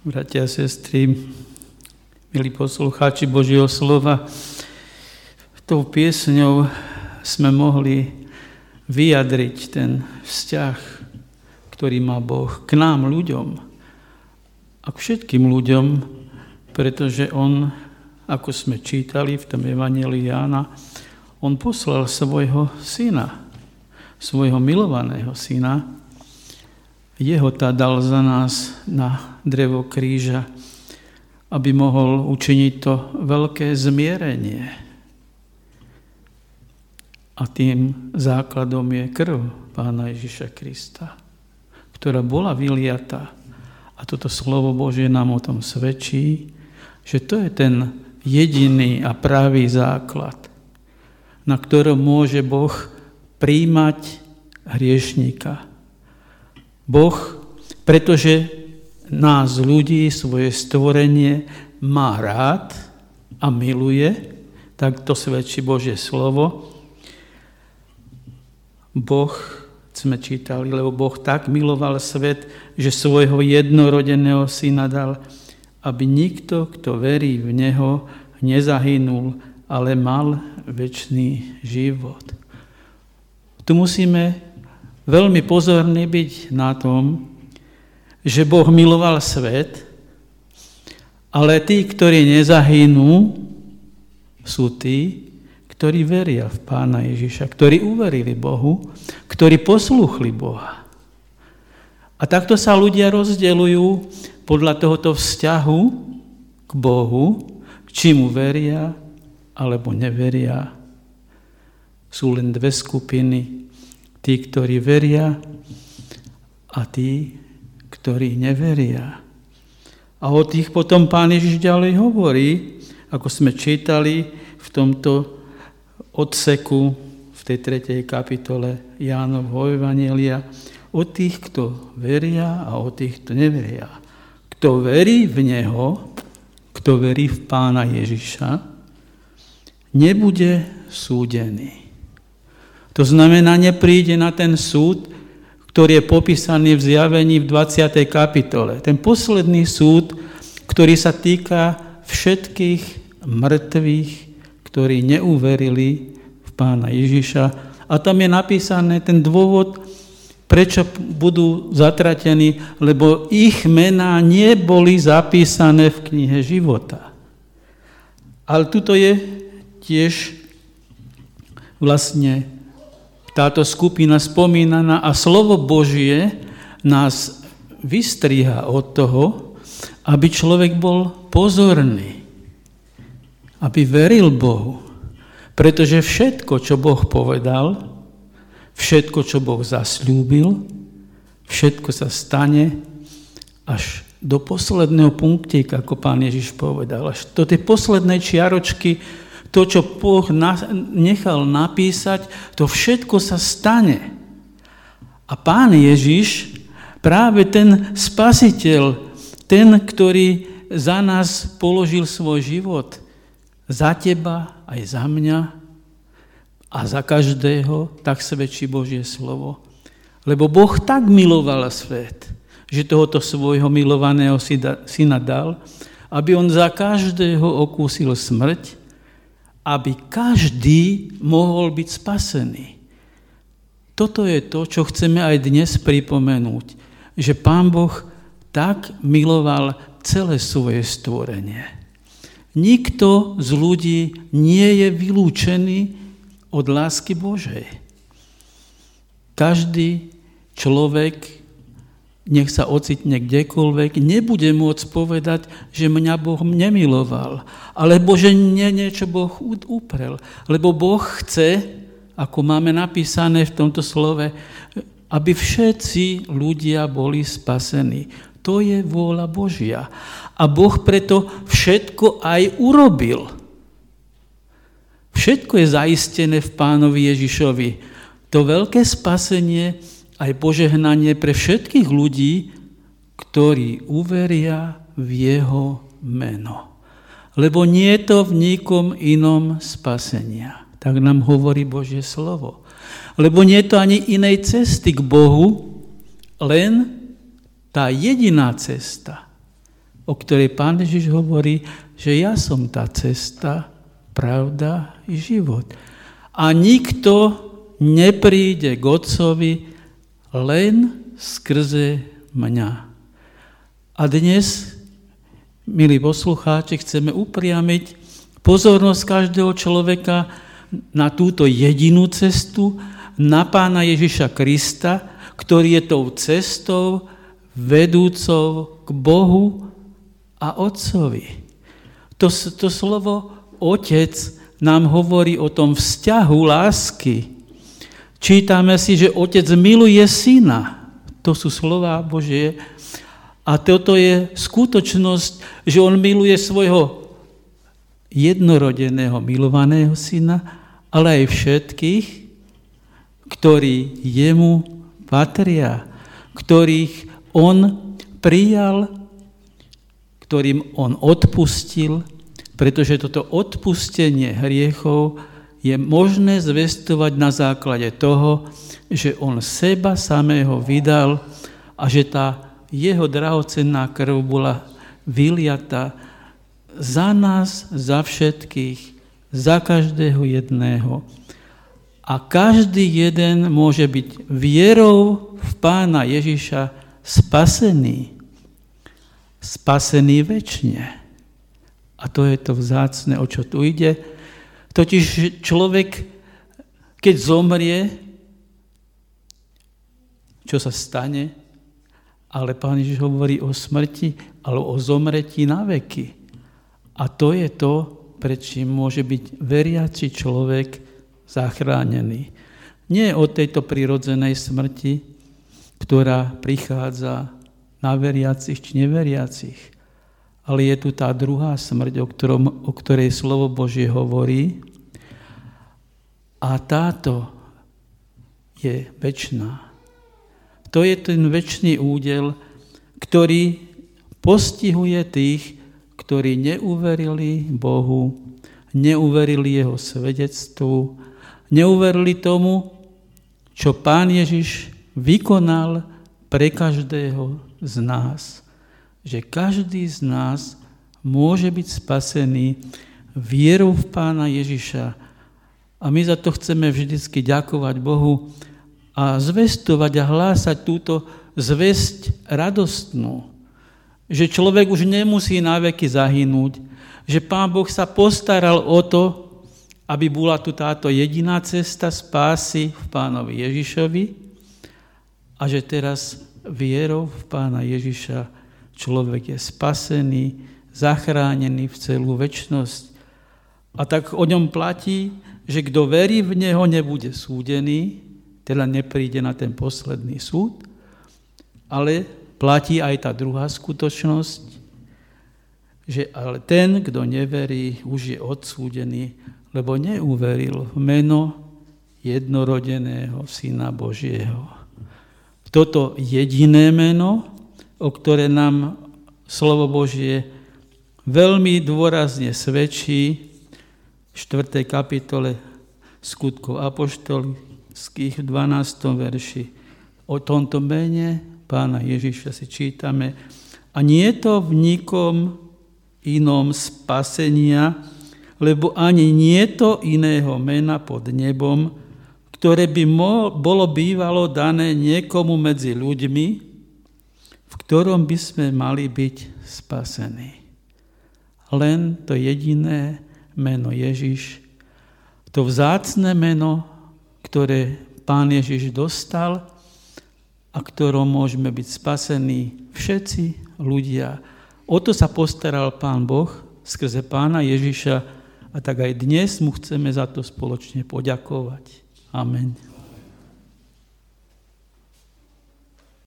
Bratia a sestry, milí poslucháči Božieho slova, tou piesňou sme mohli vyjadriť ten vzťah, ktorý má Boh k nám, ľuďom, a k všetkým ľuďom, pretože On, ako sme čítali v tom Evanjelii Jána, On poslal svojho syna, svojho milovaného syna. Jeho tá dal za nás na drevo kríža, aby mohol učiniť to veľké zmierenie. A tým základom je krv Pána Ježiša Krista, ktorá bola vyliatá. A toto slovo Božie nám o tom svedčí, že to je ten jediný a pravý základ, na ktorom môže Boh prijímať hriešnika. Boh, pretože nás ľudí, svoje stvorenie má rád a miluje, tak to svedčí Božie slovo. Boh, sme čítali, lebo Boh tak miloval svet, že svojho jednorodeného syna dal, aby nikto, kto verí v Neho, nezahynul, ale mal večný život. Tu musíme veľmi pozorný byť na tom, že Boh miloval svet, ale tí, ktorí nezahynú, sú tí, ktorí veria v Pána Ježiša, ktorí uverili Bohu, ktorí poslúchli Boha. A takto sa ľudia rozdeľujú podľa tohoto vzťahu k Bohu, či mu veria, alebo neveria. Sú len dve skupiny. Tí, ktorí veria, a tí, ktorí neveria. A o tých potom Pán Ježiš ďalej hovorí, ako sme čítali v tomto odseku v tej 3. kapitole Jánovho Evanjelia, o tých, kto veria a o tých, kto neveria. Kto verí v Neho, kto verí v Pána Ježiša, nebude súdený. To znamená, nepríde na ten súd, ktorý je popísaný v Zjavení v 20. kapitole. Ten posledný súd, ktorý sa týka všetkých mŕtvych, ktorí neuverili v Pána Ježiša. A tam je napísané ten dôvod, prečo budú zatratení, lebo ich mená neboli zapísané v knihe života. Ale tuto je tiež vlastne táto skupina spomínaná a slovo Božie nás vystriha od toho, aby človek bol pozorný, aby veril Bohu. Pretože všetko, čo Boh povedal, všetko, čo Boh zasľúbil, všetko sa stane až do posledného punktíka, ako Pán Ježiš povedal. Až do tej poslednej čiaročky, to, čo Boh nechal napísať, to všetko sa stane. A Pán Ježiš, práve ten Spasiteľ, ten, ktorý za nás položil svoj život, za teba aj za mňa a za každého, tak svedčí Božie slovo. Lebo Boh tak miloval svet, že tohoto svojho milovaného syna dal, aby on za každého okúsil smrť, aby každý mohol byť spasený. Toto je to, čo chceme aj dnes pripomenúť, že Pán Boh tak miloval celé svoje stvorenie. Nikto z ľudí nie je vylúčený od lásky Božej. Každý človek, nech sa ocitne kdekoľvek, nebude môcť povedať, že mňa Boh nemiloval, alebo že niečo Boh uprel. Lebo Boh chce, ako máme napísané v tomto slove, aby všetci ľudia boli spasení. To je vôľa Božia. A Boh preto všetko aj urobil. Všetko je zaistené v Pánovi Ježišovi. To veľké spasenie aj požehnanie pre všetkých ľudí, ktorí uveria v jeho meno. Lebo nie je to v nikom inom spasenia. Tak nám hovorí Božie slovo. Lebo nie je to ani inej cesty k Bohu, len tá jediná cesta, o ktorej Pán Ježiš hovorí, že ja som tá cesta, pravda i život. A nikto nepríde k Otcovi len skrze mňa. A dnes, milí poslucháči, chceme upriamiť pozornosť každého človeka na túto jedinú cestu, na Pána Ježiša Krista, ktorý je tou cestou vedúcou k Bohu a Otcovi. To slovo Otec nám hovorí o tom vzťahu lásky. Čítame si, že Otec miluje Syna. To sú slová Božie. A toto je skutočnosť, že on miluje svojho jednorodeného, milovaného Syna, ale aj všetkých, ktorí jemu patria, ktorých on prijal, ktorým on odpustil, pretože toto odpustenie hriechov je možné zvestovať na základe toho, že on seba samého vydal a že tá jeho drahocenná krv bola vyliata za nás, za všetkých, za každého jedného. A každý jeden môže byť vierou v Pána Ježiša spasený. Spasený večne. A to je to vzácne, o čo tu ide. Totiž človek, keď zomrie, čo sa stane? Ale Pán Ježiš hovorí o smrti, ale o zomretí na veky. A to je to, prečím môže byť veriaci človek zachránený. Nie o tejto prirodzenej smrti, ktorá prichádza na veriacich či neveriacich, ale je tu tá druhá smrť, o ktorej slovo Božie hovorí. A táto je večná. To je ten večný údel, ktorý postihuje tých, ktorí neuverili Bohu, neuverili jeho svedectvu, neuverili tomu, čo Pán Ježiš vykonal pre každého z nás. Že každý z nás môže byť spasený vierou v Pána Ježiša. A my za to chceme vždycky ďakovať Bohu a zvestovať a hlásať túto zvesť radostnú. Že človek už nemusí na veky zahynúť, že Pán Boh sa postaral o to, aby bola tu táto jediná cesta spásy v Pánovi Ježišovi a že teraz vierou v Pána Ježiša človek je spasený, zachránený v celú večnosť. A tak o ňom platí, že kto verí v neho, nebude súdený, teda nepríde na ten posledný súd, ale platí aj tá druhá skutočnosť, že ale ten, kto neverí, už je odsúdený, lebo neuveril v meno jednorodeného Syna Božieho. Toto jediné meno, o ktoré nám slovo Božie veľmi dôrazne svedčí v 4. kapitole Skutkov apoštolských v 12. verši. O tomto mene Pána Ježiša si čítame: a nie je to v nikom inom spasenia, lebo ani nie je to iného mena pod nebom, ktoré by bolo bývalo dané niekomu medzi ľuďmi, v ktorom by sme mali byť spasení. Len to jediné meno Ježiš, to vzácne meno, ktoré Pán Ježiš dostal a ktorom môžeme byť spasení všetci ľudia. O to sa postaral Pán Boh skrze Pána Ježiša a tak aj dnes mu chceme za to spoločne poďakovať. Amen.